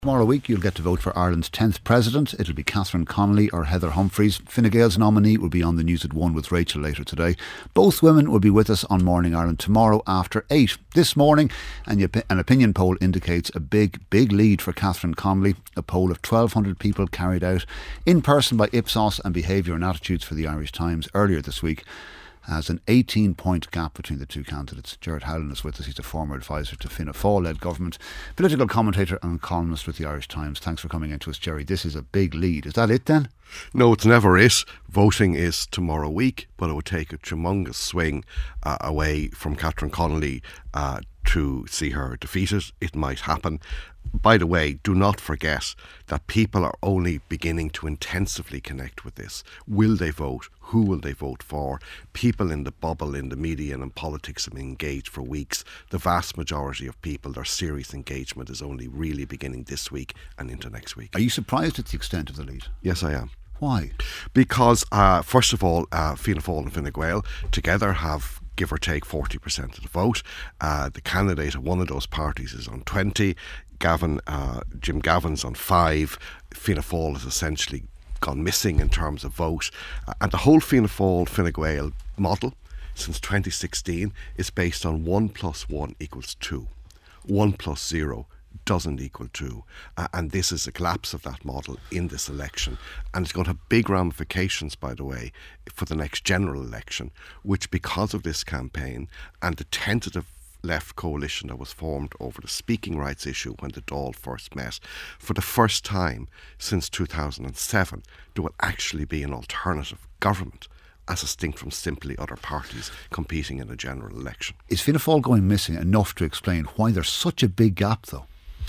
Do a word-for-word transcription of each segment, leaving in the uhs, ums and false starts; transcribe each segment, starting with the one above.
Tomorrow week you'll get to vote for Ireland's tenth President. It'll be Catherine Connolly or Heather Humphreys. Fine Gael's nominee will be on the news at one with Rachel later today. Both women will be with us on Morning Ireland tomorrow after eight. This morning, and an opinion poll indicates a big, big lead for Catherine Connolly. A poll of twelve hundred people carried out in person by Ipsos and Behaviour and Attitudes for the Irish Times earlier this week has an eighteen point gap between the two candidates. Gerard Howlin is with us. He's a former advisor to Fianna Fáil-led government, political commentator and columnist with the Irish Times. Thanks for coming in to us, Jerry. This is a big lead. Is that it then? No, it's never it. Voting is tomorrow week, but it would take a tremendous swing uh, away from Catherine Connolly uh, to see her defeated. It might happen. By the way, do not forget that people are only beginning to intensively connect with this. Will they vote? Who will they vote for? People in the bubble, in the media and in politics have been engaged for weeks. The vast majority of people, their serious engagement is only really beginning this week and into next week. Are you surprised at the extent of the lead? Yes, I am. Why? Because, uh, first of all, uh, Fianna Fáil and Fine Gael together have, give or take, forty percent of the vote. Uh, the candidate of one of those parties is on twenty. Gavin, uh, Jim Gavin's on five. Fianna Fáil has essentially gone missing in terms of vote. Uh, and the whole Fianna Fáil Fine Gael model since twenty sixteen is based on one plus one equals two. One plus zero doesn't equal two. Uh, and this is a collapse of that model in this election. And it's going to have big ramifications, by the way, for the next general election, which because of this campaign and the tentative left coalition that was formed over the speaking rights issue when the Dáil first met, for the first time since two thousand seven, there will actually be an alternative government as distinct from simply other parties competing in a general election. Is Fianna Fáil going missing enough to explain why there's such a big gap, though?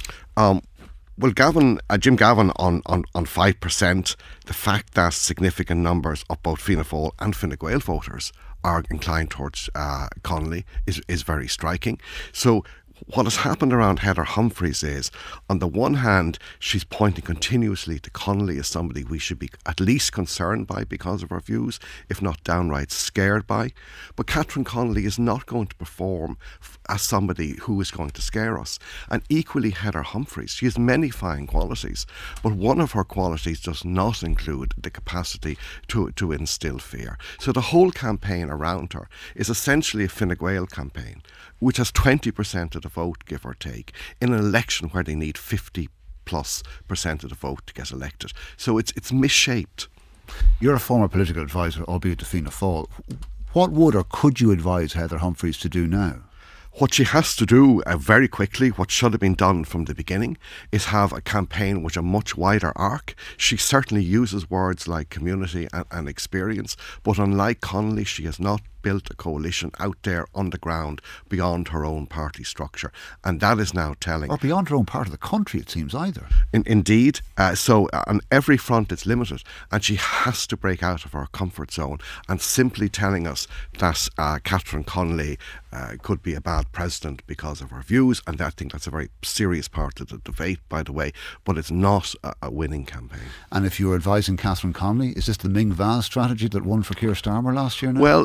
Um, well, Gavin, uh, Jim Gavin on, on, on five percent, the fact that significant numbers of both Fianna Fáil and Fine Gael voters are inclined towards uh, Connolly is, is very striking. So what has happened around Heather Humphreys is, on the one hand, she's pointing continuously to Connolly as somebody we should be at least concerned by because of her views, if not downright scared by. But Catherine Connolly is not going to perform f- as somebody who is going to scare us. And equally Heather Humphreys, she has many fine qualities, but one of her qualities does not include the capacity to, to instill fear. So the whole campaign around her is essentially a Fine Gael campaign, which has twenty percent of the vote, give or take, in an election where they need fifty plus percent of the vote to get elected. So it's it's misshaped. You're a former political advisor, albeit to Fianna Fáil. What would or could you advise Heather Humphreys to do now? What she has to do uh, very quickly, what should have been done from the beginning, is have a campaign with a much wider arc. She certainly uses words like community and, and experience, but unlike Connolly, she has not built a coalition out there on the ground beyond her own party structure, and that is now telling. Or beyond her own part of the country, it seems, either. In, indeed, uh, so on every front it's limited, and she has to break out of her comfort zone. And simply telling us that uh, Catherine Connolly uh, could be a bad president because of her views, and I think that's a very serious part of the debate, by the way, but it's not a, a winning campaign. And if you're advising Catherine Connolly, is this the Ming Vaz strategy that won for Keir Starmer last year now? Well,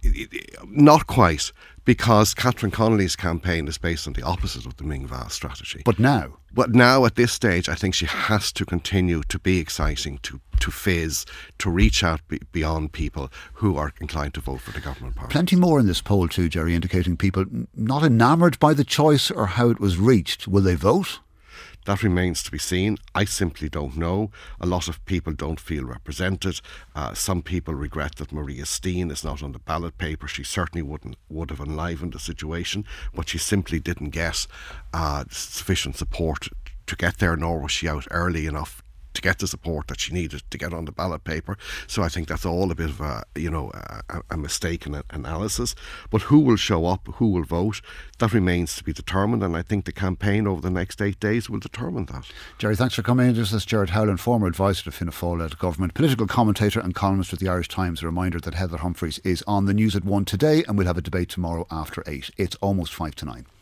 not quite, because Catherine Connolly's campaign is based on the opposite of the Ming Vaz strategy. But now? But now, at this stage, I think she has to continue to be exciting, to, to fizz, to reach out be, beyond people who are inclined to vote for the government party. Plenty more in this poll too, Jerry, indicating people not enamoured by the choice or how it was reached. Will they vote? That remains to be seen. I simply don't know. A lot of people don't feel represented. Uh, some people regret that Maria Steen is not on the ballot paper. She certainly wouldn't would have enlivened the situation, but she simply didn't get uh, sufficient support to get there, nor was she out early enough to get the support that she needed to get on the ballot paper. So I think that's all a bit of a, you know, a, a mistaken analysis. But who will show up, who will vote, that remains to be determined, and I think the campaign over the next eight days will determine that. Jerry, thanks for coming in. This is Gerard Howlin, former advisor to Fianna Fáil-led government, political commentator and columnist with the Irish Times. A reminder that Heather Humphreys is on the news at one today, and we'll have a debate tomorrow after eight. It's almost five to nine.